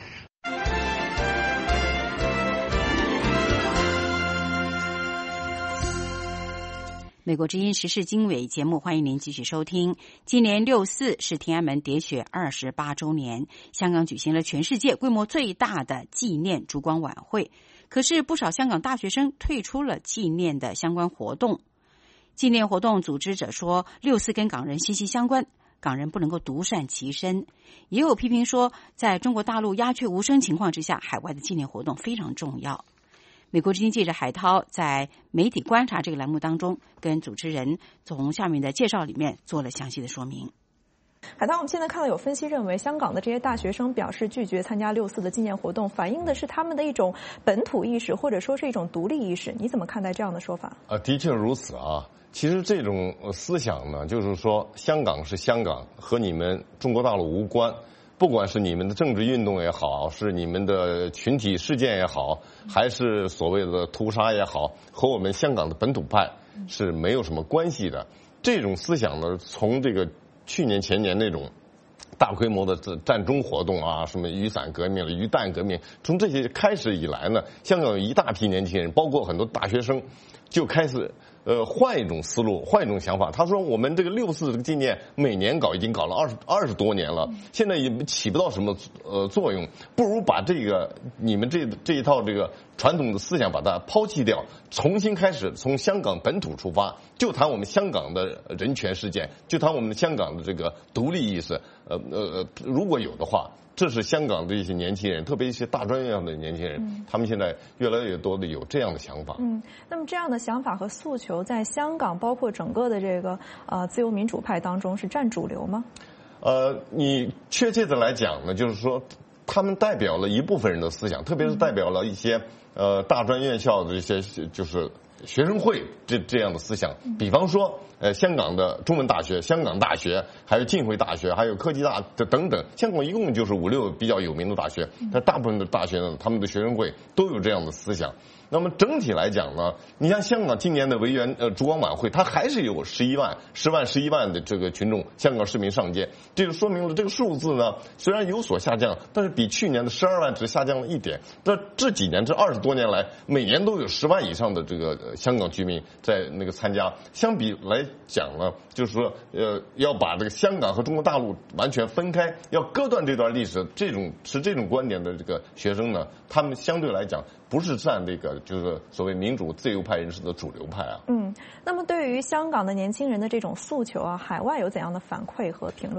美国之音时事经纬节目，欢迎您继续收听。今年6·4是天安门喋血28周年，香港举行了全世界规模最大的纪念烛光晚会。可是不少香港大学生退出了纪念的相关活动。纪念活动组织者说，6·4跟港人息息相关，港人不能够独善其身。也有批评说，在中国大陆鸦雀无声情况之下，海外的纪念活动非常重要。美国之音记者海涛在媒体观察这个栏目当中，跟主持人从下面的介绍里面做了详细的说明。 海涛，我们现在看到有分析认为，香港的这些大学生表示拒绝参加6·4的纪念活动，反映的是他们的一种本土意识，或者说是一种独立意识。你怎么看待这样的说法？ 的确如此啊。其实这种思想呢，就是说香港是香港，和你们中国大陆无关。不管是你们的政治运动也好，是你们的群体事件也好，还是所谓的屠杀也好，和我们香港的本土派是没有什么关系的。这种思想呢，从这个去年前年那种大规模的战中活动啊，什么雨伞革命了、鱼蛋革命，从这些开始以来呢，香港有一大批年轻人，包括很多大学生，就开始换一种思路，换一种想法。他说我们这个6·4这个纪念每年搞，已经搞了20多年了，现在也起不到什么作用，不如把这个你们这一套这个传统的思想把它抛弃掉，重新开始从香港本土出发，就谈我们香港的人权事件，就谈我们香港的这个独立意识。如果有的话，这是香港的一些年轻人，特别一些大专院校的年轻人，他们现在越来越多的有这样的想法。 那么这样的想法和诉求在香港，包括整个的这个自由民主派当中是占主流吗？ 你确切的来讲呢，就是说他们代表了一部分人的思想，特别是代表了一些大专院校的一些就是学生会这样的思想。比方说香港的中文大学、香港大学，还有浸会大学，还有科技大等等，香港一共就是5、6比较有名的大学，但大部分的大学呢，他们的学生会都有这样的思想。那么整体来讲呢，你像香港今年的维园烛光晚会，它还是有11万的这个群众，香港市民上街，这就说明了这个数字呢虽然有所下降，但是比去年的12万只下降了1点。那这几年这20多年来，每年都有10万以上的这个香港居民在那个参加。相比来讲呢，就是说要把这个香港和中国大陆完全分开，要割断这段历史，这种观点的这个学生呢，他们相对来讲不是占这个就是所谓民主自由派人士的主流派啊。 那么对于香港的年轻人的这种诉求啊，海外有怎样的反馈和评论？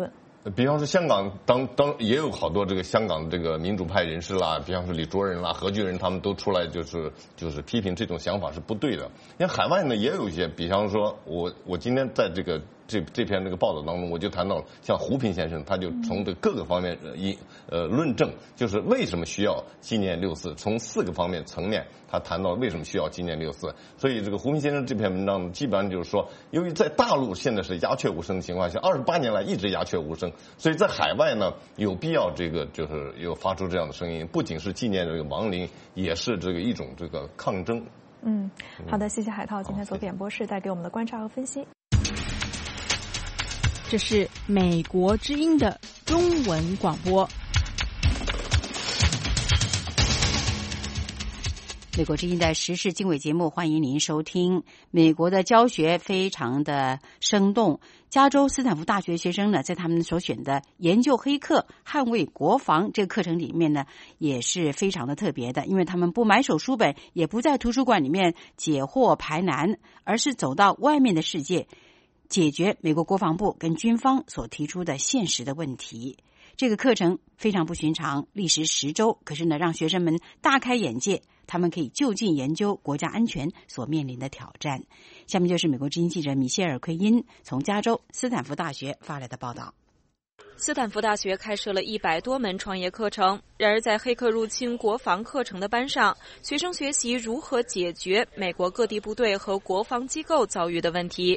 比方说香港也有好多这个香港这个民主派人士啦，比方说李卓人啦、何巨仁，他们都出来就是批评这种想法是不对的。因为海外呢也有一些，比方说我今天在这篇这个报道当中，我就谈到了像胡平先生，他就从这各个方面论证，就是为什么需要纪念6·4，从4个方面层面，他谈到为什么需要纪念6·4。所以这个胡平先生这篇文章基本上就是说，由于在大陆现在是鸦雀无声的情况下，28年来一直鸦雀无声，所以在海外呢有必要就是有发出这样的声音，不仅是纪念这个亡灵，也是这个一种这个抗争。 好的，谢谢海涛今天做演播室带给我们的观察和分析。 这是美国之音的中文广播。 美国之音的时事经纬节目，欢迎您收听。美国的教学非常的生动，加州斯坦福大学学生呢，在他们所选的研究黑客捍卫国防这个课程里面呢，也是非常的特别的，因为他们不买手书本，也不在图书馆里面解惑排难，而是走到外面的世界，解决美国国防部跟军方所提出的现实的问题。这个课程非常不寻常，历时10周，可是呢，让学生们大开眼界，他们可以就近研究国家安全所面临的挑战。下面就是美国之音记者米歇尔·奎因从加州斯坦福大学发来的报道。 斯坦福大学开设了100多门创业课程，然而在黑客入侵国防课程的班上，学生学习如何解决美国各地部队和国防机构遭遇的问题。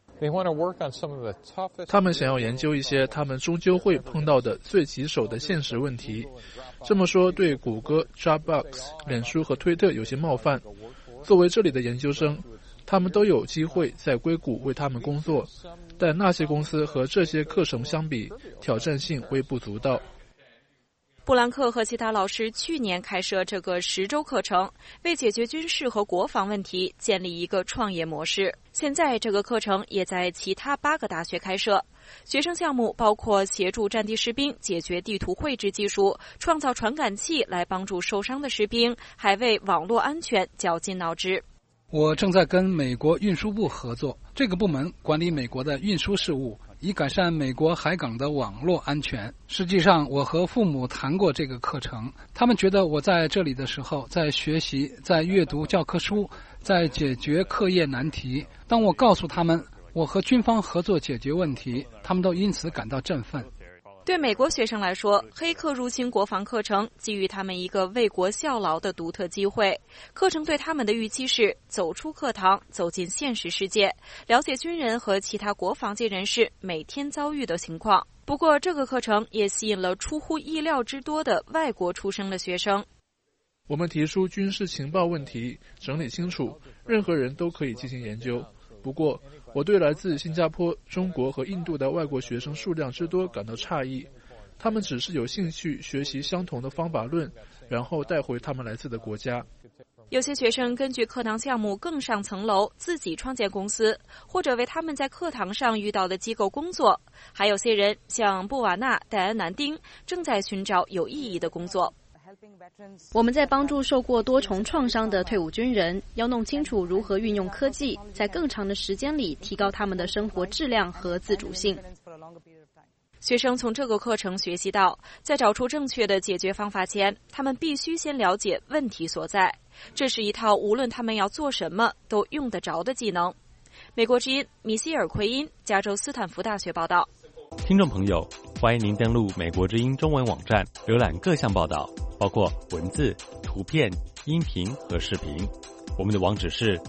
他们想要研究一些他们终究会碰到的最棘手的现实问题。这么说对谷歌、Dropbox、脸书和推特有些冒犯。作为这里的研究生，他们都有机会在硅谷为他们工作，但那些公司和这些课程相比，挑战性微不足道。 布兰克和其他老师去年开设这个10周课程，为解决军事和国防问题建立一个创业模式。现在这个课程也在其他8个大学开设。学生项目包括协助战地士兵解决地图绘制技术，创造传感器来帮助受伤的士兵，还为网络安全绞尽脑汁。 我正在跟美国运输部合作，这个部门管理美国的运输事务，以改善美国海港的网络安全。实际上，我和父母谈过这个课程，他们觉得我在这里的时候在学习，在阅读教科书，在解决课业难题。当我告诉他们我和军方合作解决问题，他们都因此感到振奋。 对美国学生来说，黑客入侵国防课程给予他们一个为国效劳的独特机会。课程对他们的预期是走出课堂，走进现实世界，了解军人和其他国防界人士每天遭遇的情况。不过，这个课程也吸引了出乎意料之多的外国出生的学生。 我们提出军事情报问题，整理清楚，任何人都可以进行研究。不过，我对来自新加坡、中国和印度的外国学生数量之多感到诧异。他们只是有兴趣学习相同的方法论，然后带回他们来自的国家。 有些学生根据课堂项目更上层楼，自己创建公司，或者为他们在课堂上遇到的机构工作。还有些人像布瓦纳、戴安南丁，正在寻找有意义的工作。 我们在帮助受过多重创伤的退伍军人，要弄清楚如何运用科技，在更长的时间里提高他们的生活质量和自主性。 学生从这个课程学习到，在找出正确的解决方法前，他们必须先了解问题所在。这是一套无论他们要做什么都用得着的技能。美国之音米歇尔·奎因，加州斯坦福大学报道。 听众朋友，欢迎您登录美国之音中文网站，浏览各项报道，包括文字、图片、音频和视频。我们的网址是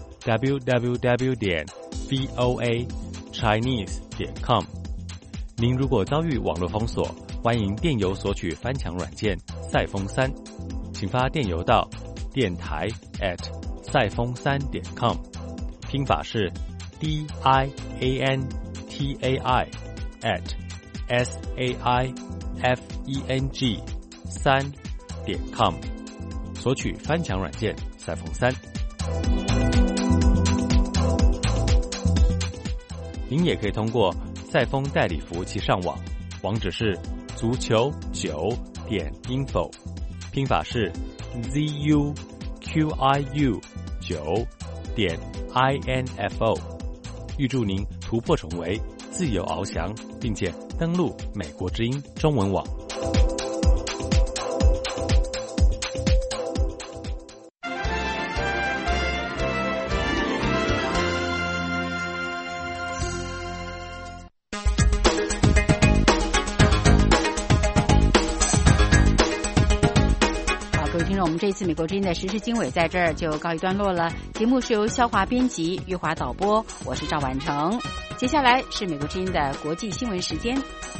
www.voachinese.com。您如果遭遇网络封锁，欢迎电邮索取翻墙软件赛风3，请发电邮到电台@赛风3.com，拼法是 DIANTAIFENG3.com， 索取翻墙软件赛风3。您也可以通过赛风代理服务器上网，网址是足球9.info， 拼法是 ZUQIU9.info。预祝您突破重围， 自由翱翔，并且登录美国之音中文网。 我们这一次美国之音的时事经纬在这儿就告一段落了。节目是由肖华编辑，玉华导播，我是赵婉成。接下来是美国之音的国际新闻时间。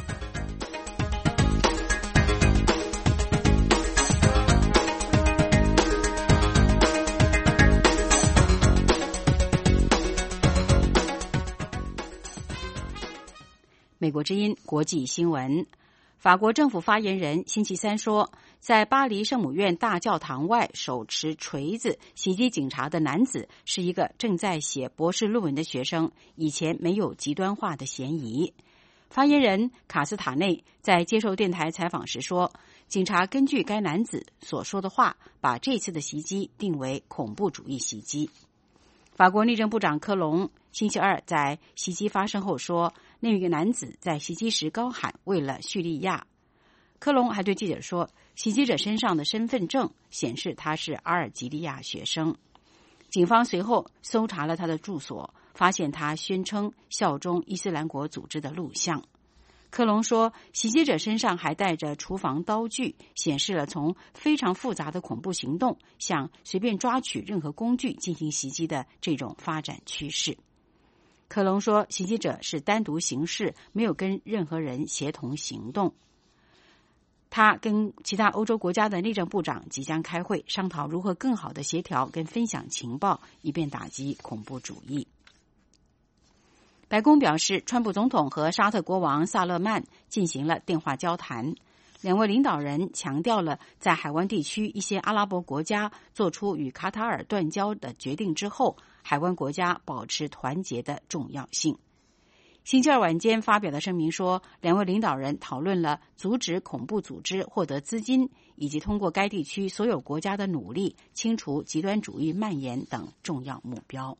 美国之音国际新闻。法国政府发言人星期三说，在巴黎圣母院大教堂外手持锤子袭击警察的男子是一个正在写博士论文的学生，以前没有极端化的嫌疑。发言人卡斯塔内在接受电台采访时说，警察根据该男子所说的话，把这次的袭击定为恐怖主义袭击。法国内政部长科隆星期二在袭击发生后说，那个男子在袭击时高喊为了叙利亚。科隆还对记者说，袭击者身上的身份证显示他是阿尔及利亚学生。警方随后搜查了他的住所，发现他宣称效忠伊斯兰国组织的录像。科隆说，袭击者身上还带着厨房刀具，显示了从非常复杂的恐怖行动向随便抓取任何工具进行袭击的这种发展趋势。科隆说，袭击者是单独行事，没有跟任何人协同行动。他跟其他欧洲国家的内政部长即将开会，商讨如何更好的协调跟分享情报，以便打击恐怖主义。白宫表示，川普总统和沙特国王萨勒曼进行了电话交谈，两位领导人强调了在海湾地区一些阿拉伯国家做出与卡塔尔断交的决定之后，海湾国家保持团结的重要性。星期二晚间发表的声明说，两位领导人讨论了阻止恐怖组织获得资金，以及通过该地区所有国家的努力清除极端主义蔓延等重要目标。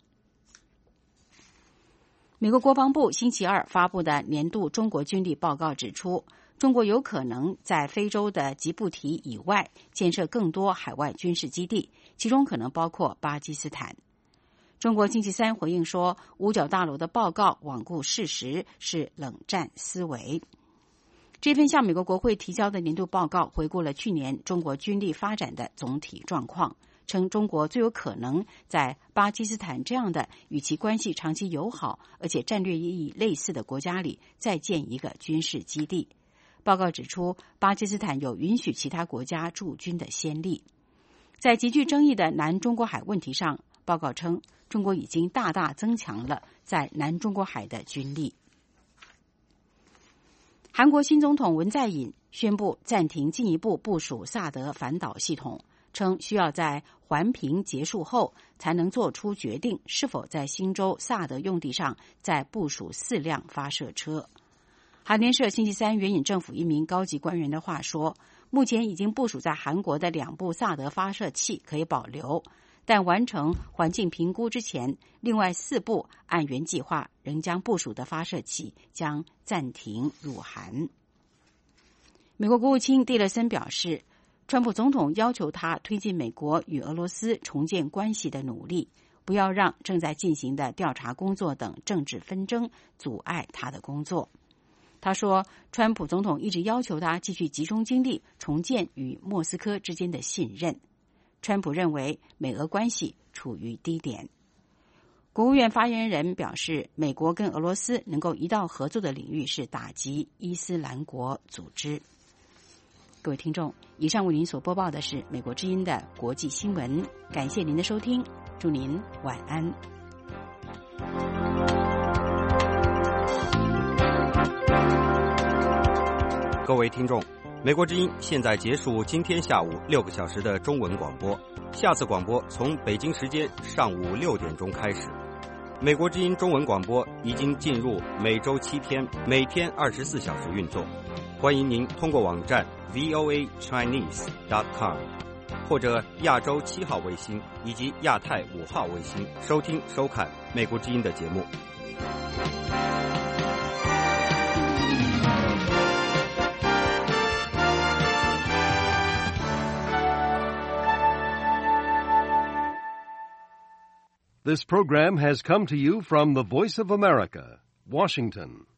美国国防部星期二发布的年度中国军力报告指出，中国有可能在非洲的吉布提以外建设更多海外军事基地，其中可能包括巴基斯坦。中国星期三回应说，五角大楼的报告罔顾事实，是冷战思维。这份向美国国会提交的年度报告回顾了去年中国军力发展的总体状况，称中国最有可能在巴基斯坦这样的与其关系长期友好而且战略意义类似的国家里再建一个军事基地。报告指出，巴基斯坦有允许其他国家驻军的先例。在极具争议的南中国海问题上，报告称中国已经大大增强了在南中国海的军力。韩国新总统文在寅宣布暂停进一步部署萨德反导系统，称需要在环评结束后才能做出决定是否在新州萨德用地上再部署4辆发射车。韩联社星期三援引政府一名高级官员的话说，目前已经部署在韩国的2部萨德发射器可以保留，但完成环境评估之前，另外4部按原计划仍将部署的发射器将暂停入韩。美国国务卿蒂勒森表示，川普总统要求他推进美国与俄罗斯重建关系的努力，不要让正在进行的调查工作等政治纷争阻碍他的工作。他说，川普总统一直要求他继续集中精力重建与莫斯科之间的信任。川普认为美俄关系处于低点。国务院发言人表示，美国跟俄罗斯能够一道合作的领域是打击伊斯兰国组织。各位听众，以上为您所播报的是美国之音的国际新闻，感谢您的收听，祝您晚安。 各位听众，美国之音现在结束今天下午6个小时的中文广播，下次广播从北京时间上午6点钟开始。美国之音中文广播已经进入每周7天，每天24小时运作。欢迎您通过网站 voachinese.com 或者亚洲7号卫星以及亚太5号卫星收听收看美国之音的节目。 This program has come to you from the Voice of America, Washington.